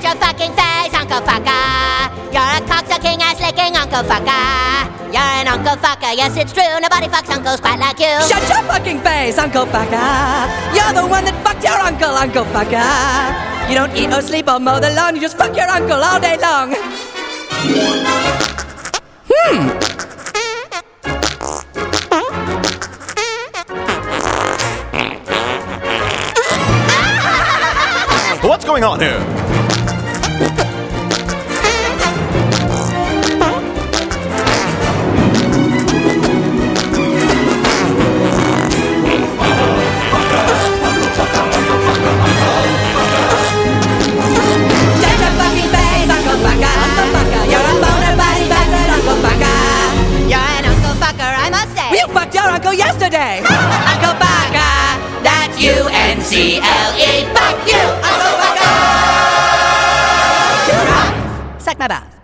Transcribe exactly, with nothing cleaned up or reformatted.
your fucking face, Uncle Fucker. You're a cocksucking, ass-licking Uncle Fucker. You're an Uncle Fucker, yes it's true, nobody fucks uncles quite like you. Shut your fucking face, Uncle Fucker. You're the one that fucked your uncle, Uncle Fucker. You don't eat or sleep or mow the lawn, you just fuck your uncle all day long. Hmm. What's going on here? You fucked your uncle yesterday! Uncle Fucker! That's U N C L E. Fuck you, Uncle Fucker! Suck my bath.